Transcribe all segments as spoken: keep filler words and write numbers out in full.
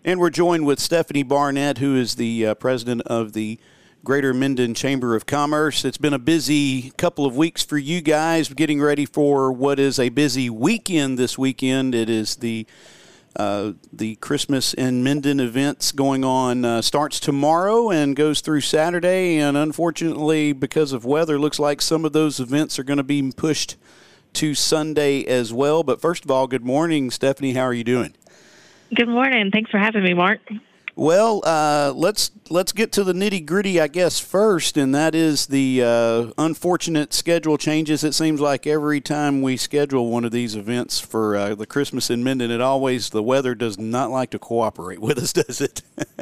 And we're joined with Stephanie Barnett, who is the uh, president of the Greater Minden Chamber of Commerce. It's been a busy couple of weeks for you guys, getting ready for what is a busy weekend this weekend. It is the uh, the Christmas in Minden events going on. Uh, starts tomorrow and goes through Saturday. And unfortunately, because of weather, looks like some of those events are going to be pushed to Sunday as well. But first of all, good morning, Stephanie. How are you doing? Good morning. Thanks for having me, Mark. Well, uh, let's let's get to the nitty-gritty, I guess, first, and that is the uh, unfortunate schedule changes. It seems like every time we schedule one of these events for uh, the Christmas in Minden, it always, the weather does not like to cooperate with us, does it?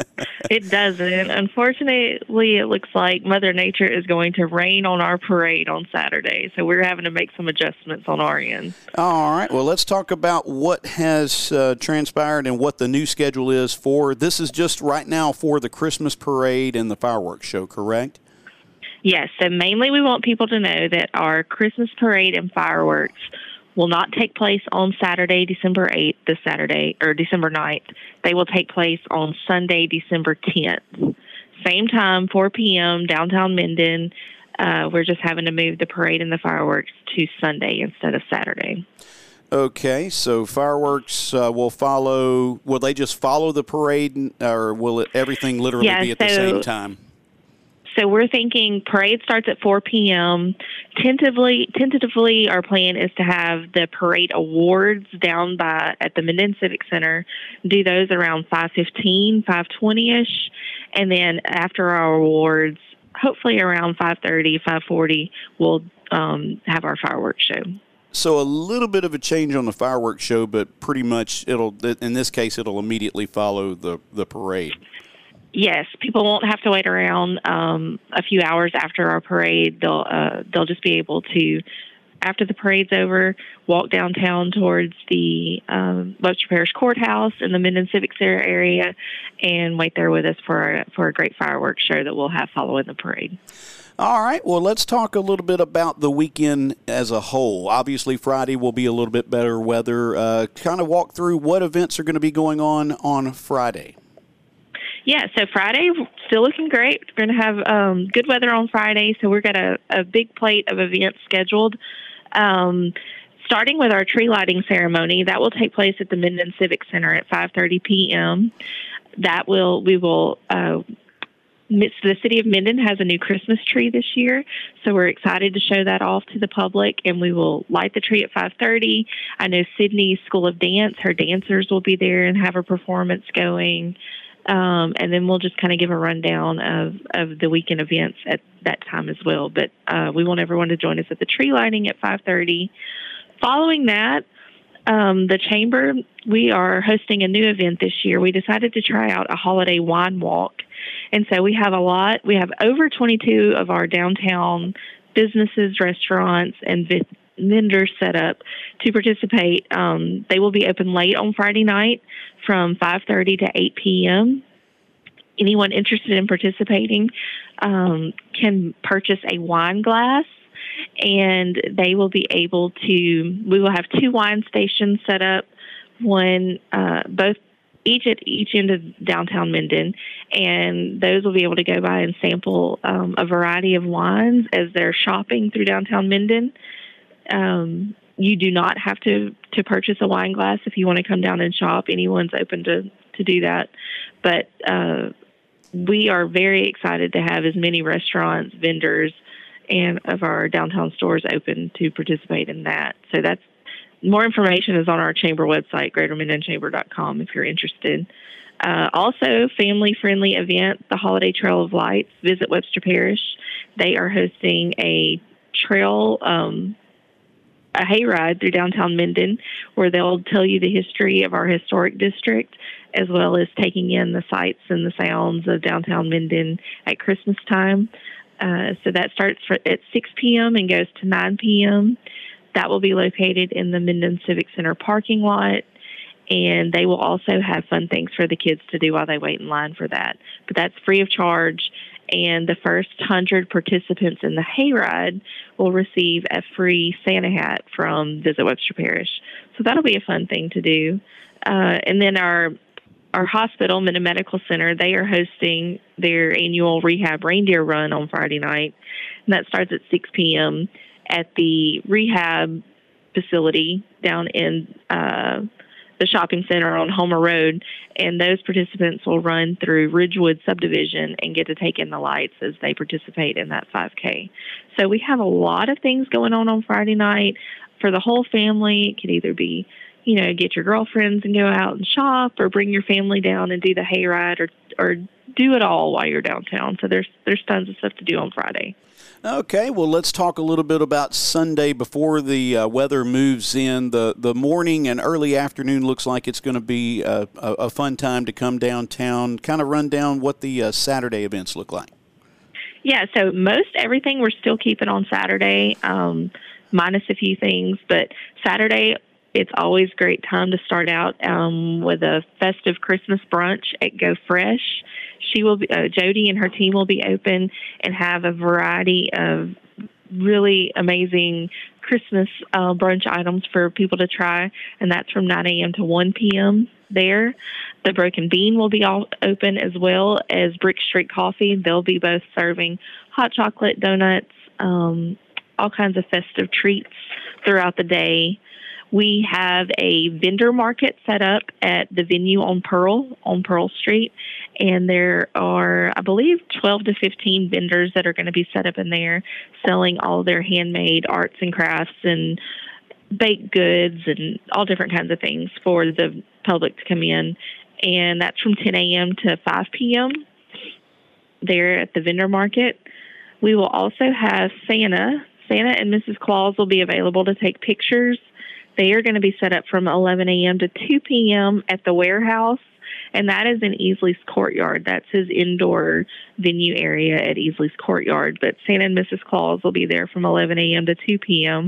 It doesn't. Unfortunately, it looks like Mother Nature is going to rain on our parade on Saturday, so we're having to make some adjustments on our end. All right. Well, let's talk about what has uh, transpired and what the new schedule is for. This is just right now for the Christmas parade and the fireworks show, correct? Yes. So mainly we want people to know that our Christmas parade and fireworks will not take place on Saturday, December eighth, this Saturday, or December ninth. They will take place on Sunday, December tenth. Same time, four p.m., downtown Minden. Uh, we're just having to move the parade and the fireworks to Sunday instead of Saturday. Okay, so fireworks uh, will follow, will they just follow the parade, or will it, everything literally yeah, be at so, the same time? So we're thinking parade starts at four p.m. Tentatively, tentatively, our plan is to have the parade awards down by at the Minden Civic Center, do those around five fifteen, five twenty-ish, and then after our awards, hopefully around five thirty, five forty, we'll um, have our fireworks show. So a little bit of a change on the fireworks show, but pretty much it'll, in this case, it'll immediately follow the, the parade. Yes, people won't have to wait around um, a few hours after our parade. They'll uh, they'll just be able to, after the parade's over, walk downtown towards the um, Webster Parish Courthouse in the Minden Civic Center area, and wait there with us for a, for a great fireworks show that we'll have following the parade. All right. Well, let's talk a little bit about the weekend as a whole. Obviously, Friday will be a little bit better weather. Uh, kind of walk through what events are going to be going on on Friday. Yeah, so Friday, still looking great. We're going to have um, good weather on Friday, so we've got a, a big plate of events scheduled. Um, starting with our tree lighting ceremony, that will take place at the Minden Civic Center at five thirty p.m. That will, we will, uh, the city of Minden has a new Christmas tree this year, so we're excited to show that off to the public, and we will light the tree at five thirty. I know Sydney's School of Dance, her dancers will be there and have a performance going. Um, and then we'll just kind of give a rundown of, of the weekend events at that time as well. But uh, we want everyone to join us at the tree lighting at five thirty. Following that, um, the Chamber, we are hosting a new event this year. We decided to try out a holiday wine walk. And so we have a lot. We have over twenty-two of our downtown businesses, restaurants, and vi- vendors set up to participate. Um, they will be open late on Friday night from five thirty to eight p.m. Anyone interested in participating um, can purchase a wine glass, and they will be able to, we will have two wine stations set up, one, uh, both each at each end of downtown Minden, and those will be able to go by and sample um, a variety of wines as they're shopping through downtown Minden. Um, you do not have to, to purchase a wine glass if you want to come down and shop. Anyone's open to, to do that. But uh, we are very excited to have as many restaurants, vendors, and of our downtown stores open to participate in that. So that's more information is on our chamber website, greater minden chamber dot com, if you're interested. Uh, also, family-friendly event, the Holiday Trail of Lights. Visit Webster Parish. They are hosting a trail um a hayride through downtown Minden, where they'll tell you the history of our historic district, as well as taking in the sights and the sounds of downtown Minden at Christmas time. Uh, so that starts for, at six p.m. and goes to nine p.m. That will be located in the Minden Civic Center parking lot, and they will also have fun things for the kids to do while they wait in line for that. But that's free of charge, and the first one hundred participants in the hayride will receive a free Santa hat from Visit Webster Parish. So that'll be a fun thing to do. Uh, and then our our hospital, Minden Medical Center, they are hosting their annual rehab reindeer run on Friday night, and that starts at six p.m. at the rehab facility down in uh, the shopping center on Homer Road, and those participants will run through Ridgewood subdivision and get to take in the lights as they participate in that five K. So we have a lot of things going on on Friday night for the whole family. It could either be, you know, get your girlfriends and go out and shop, or bring your family down and do the hayride, or or do it all while you're downtown. So there's there's tons of stuff to do on Friday. Okay, well, let's talk a little bit about Sunday before the uh, weather moves in. The the morning and early afternoon looks like it's going to be a, a, a fun time to come downtown. Kind of run down what the uh, Saturday events look like. Yeah, so most everything we're still keeping on Saturday, um, minus a few things. But Saturday, it's always a great time to start out um, with a festive Christmas brunch at Go Fresh. She will be, uh, Jody and her team will be open and have a variety of really amazing Christmas uh, brunch items for people to try, and that's from nine a.m. to one p.m. there. The Broken Bean will be all open, as well as Brick Street Coffee. They'll be both serving hot chocolate, donuts, um, all kinds of festive treats throughout the day. We have a vendor market set up at the venue on Pearl, on Pearl Street, and there are, I believe, twelve to fifteen vendors that are going to be set up in there selling all their handmade arts and crafts and baked goods and all different kinds of things for the public to come in. And that's from ten a.m. to five p.m. there at the vendor market. We will also have Santa. Santa and Missus Claus will be available to take pictures. They are going to be set up from eleven a.m. to two p.m. at the warehouse, and that is in Easley's Courtyard. That's his indoor venue area at Easley's Courtyard. But Santa and Missus Claus will be there from eleven a.m. to two p.m.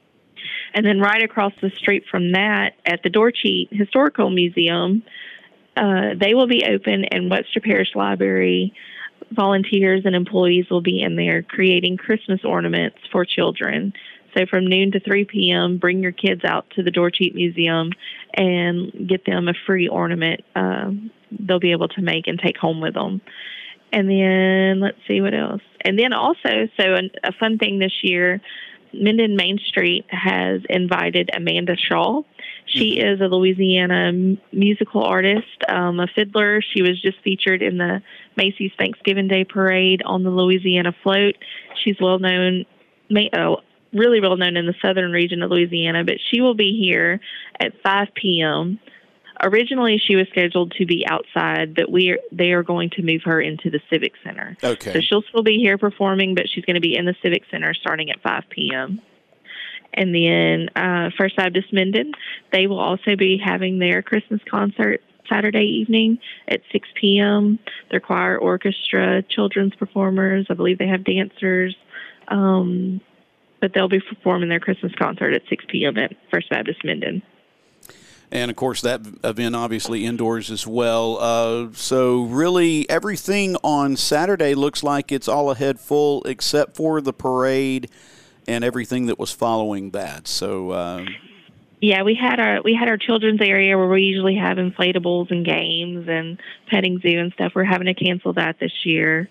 And then right across the street from that, at the Dorcheat Historical Museum, uh, they will be open, and Webster Parish Library volunteers and employees will be in there creating Christmas ornaments for children. So from noon to three p.m., bring your kids out to the Dorcheat Museum and get them a free ornament uh, they'll be able to make and take home with them. And then let's see what else. And then also, so a, a fun thing this year, Minden Main Street has invited Amanda Shaw. She is a Louisiana musical artist, um, a fiddler. She was just featured in the Macy's Thanksgiving Day Parade on the Louisiana Float. She's well known, may, oh, really well known in the southern region of Louisiana, but she will be here at five p.m. Originally, she was scheduled to be outside, but we are, they are going to move her into the Civic Center. Okay. So she'll still be here performing, but she's going to be in the Civic Center starting at five p.m. And then uh, First Baptist Minden, they will also be having their Christmas concert Saturday evening at six p.m. Their choir, orchestra, children's performers. I believe they have dancers. Um, but they'll be performing their Christmas concert at six p.m. at First Baptist Minden. And, of course, that event obviously indoors as well. Uh, so really everything on Saturday looks like it's all ahead full except for the parade and everything that was following that. So uh, yeah, we had our we had our children's area where we usually have inflatables and games and petting zoo and stuff. We're having to cancel that this year.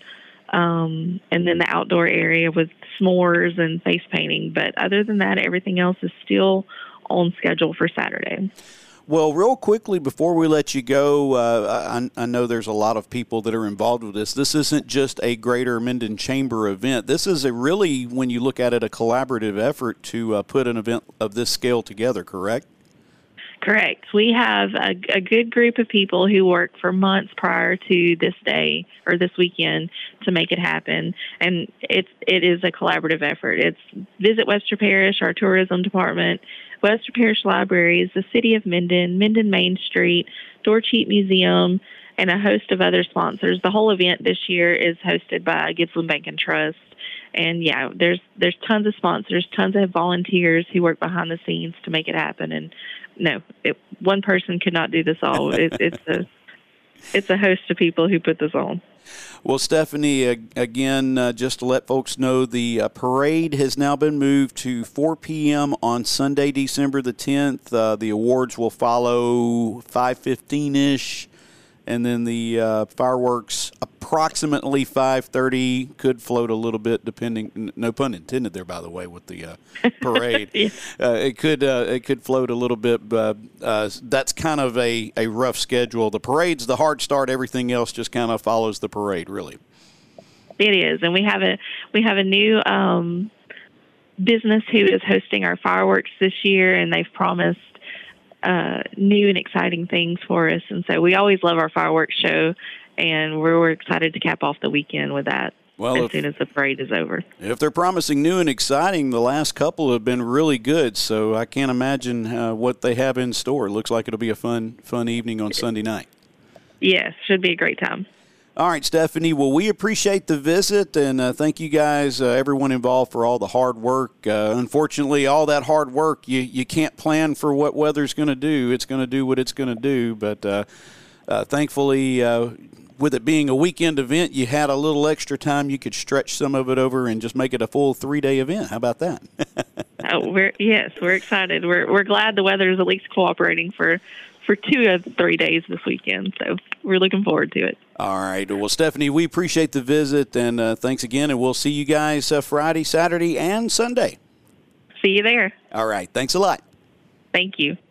Um, and then the outdoor area with s'mores and face painting. But other than that, everything else is still on schedule for Saturday. Well, real quickly before we let you go, uh, I, I know there's a lot of people that are involved with this. This isn't just a Greater Minden Chamber event. This is a really, when you look at it, a collaborative effort to uh, put an event of this scale together, correct? Correct. We have a, a good group of people who work for months prior to this day or this weekend to make it happen, and it's it is a collaborative effort. It's Visit Webster Parish, our tourism department, Webster Parish Libraries, the City of Minden, Minden Main Street, Dorcheat Museum, and a host of other sponsors. The whole event this year is hosted by Gippsland Bank and Trust. And yeah, there's there's tons of sponsors, tons of volunteers who work behind the scenes to make it happen. And no, it, one person could not do this all. It, it's a it's a host of people who put this on. Well, Stephanie, uh, again, uh, just to let folks know, the uh, parade has now been moved to four p.m. on Sunday, December the tenth. Uh, the awards will follow five fifteen-ish. and then the uh, fireworks approximately five thirty, could float a little bit depending, no pun intended there, by the way, with the uh, parade. yeah. uh, it could uh, it could float a little bit, but uh, that's kind of a, a rough schedule. The parade's the hard start. Everything else just kind of follows the parade, really. It is, and we have a we have a new um, business who is hosting our fireworks this year, and they've promised uh, new and exciting things for us. And so we always love our fireworks show, and we're, we're excited to cap off the weekend with that. Well, as if, soon as the parade is over. If they're promising new and exciting, the last couple have been really good. So I can't imagine uh, what they have in store. It looks like it'll be a fun, fun evening on Sunday night. Yes, should be a great time. All right, Stephanie. Well, we appreciate the visit, and uh, thank you guys, uh, everyone involved, for all the hard work. Uh, unfortunately, all that hard work, you, you can't plan for what weather's going to do. It's going to do what it's going to do. But uh, uh, thankfully, uh, with it being a weekend event, you had a little extra time. You could stretch some of it over and just make it a full three-day event. How about that? oh, we're yes, we're excited. We're we're glad the weather is at least cooperating for. for two of the three days this weekend. So we're looking forward to it. All right. Well, Stephanie, we appreciate the visit, and uh, thanks again, and we'll see you guys uh, Friday, Saturday, and Sunday. See you there. All right. Thanks a lot. Thank you.